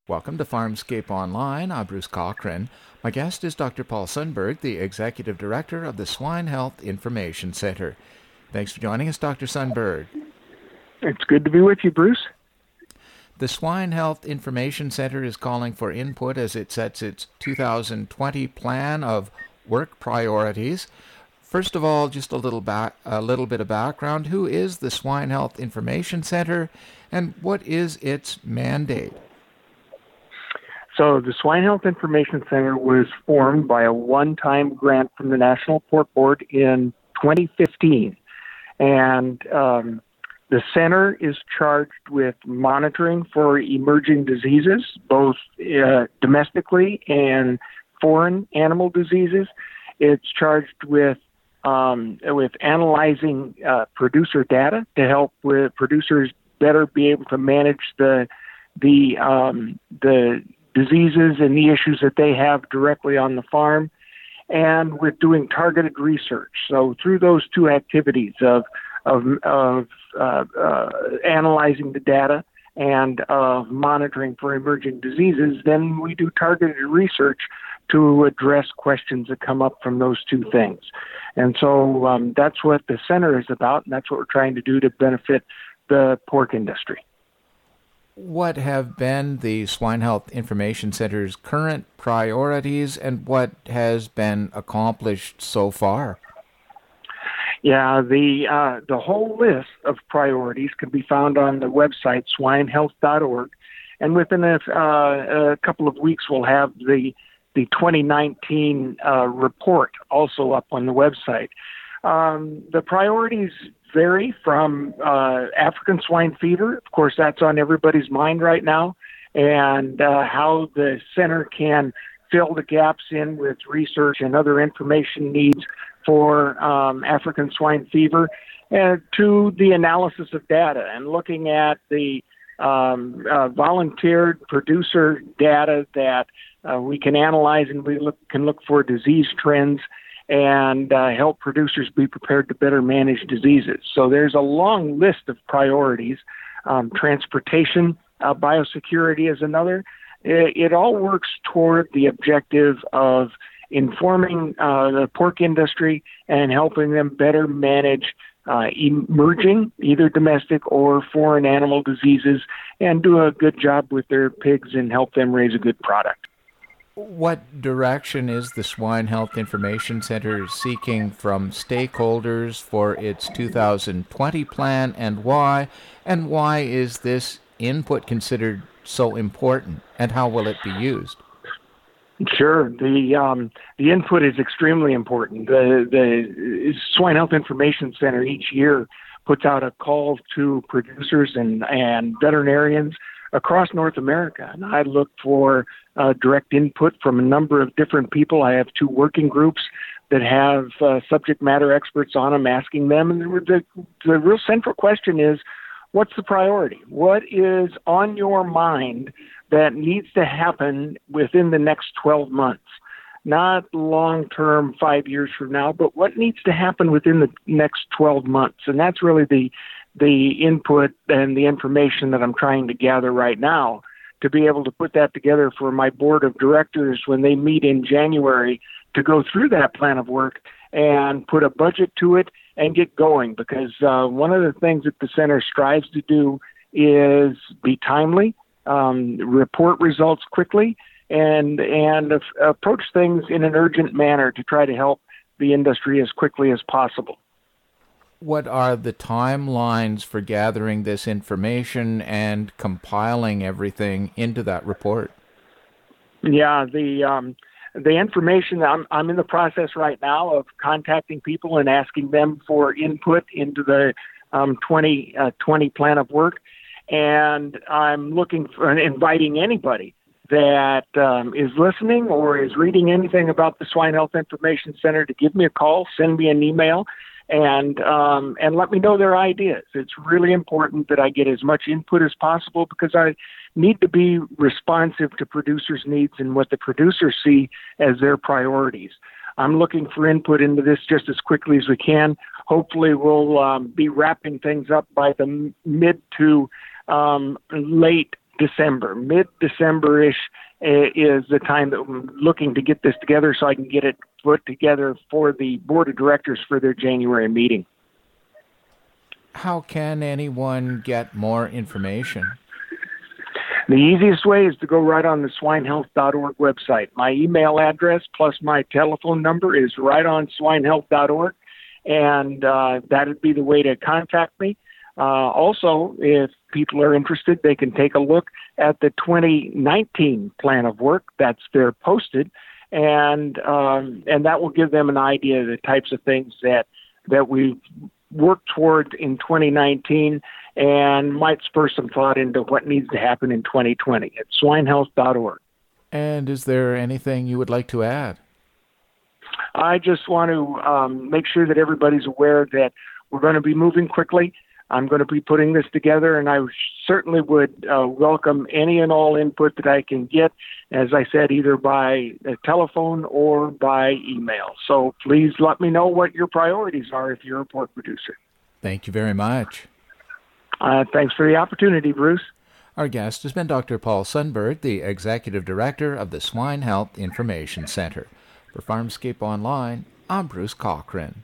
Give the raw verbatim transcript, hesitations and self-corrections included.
Welcome to Farmscape Online. I'm Bruce Cochran. My guest is Doctor Paul Sundberg, the Executive Director of the Swine Health Information Center. Thanks for joining us, Doctor Sundberg. It's good to be with you, Bruce. The Swine Health Information Center is calling for input as it sets its two thousand twenty plan of work priorities. First of all, just a little back, a little bit of background. Who is the Swine Health Information Center, and what is its mandate? So the Swine Health Information Center was formed by a one-time grant from the National Pork Board in twenty fifteen. And um, the center is charged with monitoring for emerging diseases, both uh, domestically and foreign animal diseases. It's charged with um, with analyzing uh, producer data to help with producers better be able to manage the the um, the diseases and the issues that they have directly on the farm, and with doing targeted research. So through those two activities of of, of uh, uh, analyzing the data and of monitoring for emerging diseases, then we do targeted research to address questions that come up from those two things. And so um, that's what the center is about, and that's what we're trying to do to benefit the pork industry. What have been the Swine Health Information Center's current priorities, and what has been accomplished so far? Yeah, the uh, the whole list of priorities can be found on the website swine health dot org, and within a, uh, a couple of weeks we'll have the the twenty nineteen uh, report also up on the website. Um, the priorities vary from uh, African swine fever. Of course, that's on everybody's mind right now, and uh, how the center can fill the gaps in with research and other information needs for um, African swine fever, and to the analysis of data and looking at the um, uh, volunteered producer data that uh, we can analyze, and we look, can look for disease trends and uh, help producers be prepared to better manage diseases. So there's a long list of priorities. Um, transportation, uh, biosecurity is another. It, it all works toward the objective of informing uh, the pork industry and helping them better manage uh, emerging, either domestic or foreign animal diseases, and do a good job with their pigs and help them raise a good product. What direction is the Swine Health Information Center seeking from stakeholders for its two thousand twenty plan, and why? And why is this input considered so important, and how will it be used? Sure. The um, the input is extremely important. The, the Swine Health Information Center each year puts out a call to producers and, and veterinarians across North America, and I look for uh, direct input from a number of different people. I have two working groups that have uh, subject matter experts on them, asking them, and the, the real central question is, what's the priority? What is on your mind that needs to happen within the next twelve months? Not long-term, five years from now, but what needs to happen within the next twelve months? And that's really the the input and the information that I'm trying to gather right now to be able to put that together for my board of directors when they meet in January to go through that plan of work and put a budget to it and get going. Because uh, one of the things that the center strives to do is be timely, um, report results quickly, and and uh, approach things in an urgent manner to try to help the industry as quickly as possible. What are the timelines for gathering this information and compiling everything into that report? Yeah, the um, the information, I'm, I'm in the process right now of contacting people and asking them for input into the um, twenty twenty plan of work. And I'm looking for inviting anybody that um, is listening or is reading anything about the Swine Health Information Center to give me a call, send me an email, and um, and let me know their ideas. It's really important that I get as much input as possible because I need to be responsive to producers' needs and what the producers see as their priorities. I'm looking for input into this just as quickly as we can. Hopefully we'll um, be wrapping things up by the mid to um, late December, mid-December-ish uh, is the time that I'm looking to get this together so I can get it put together for the board of directors for their January meeting. How can anyone get more information? The easiest way is to go right on the swine health dot org website. My email address plus my telephone number is right on swine health dot org, and uh, that would be the way to contact me. Uh, also, if people are interested, they can take a look at the twenty nineteen plan of work that's there posted, and um, and that will give them an idea of the types of things that that we work toward in twenty nineteen, and might spur some thought into what needs to happen in twenty twenty at swine health dot org. And is there anything you would like to add? I just want to um, make sure that everybody's aware that we're going to be moving quickly. I'm going to be putting this together, and I certainly would uh, welcome any and all input that I can get, as I said, either by telephone or by email. So please let me know what your priorities are if you're a pork producer. Thank you very much. Uh, thanks for the opportunity, Bruce. Our guest has been Doctor Paul Sundberg, the Executive Director of the Swine Health Information Center. For Farmscape Online, I'm Bruce Cochran.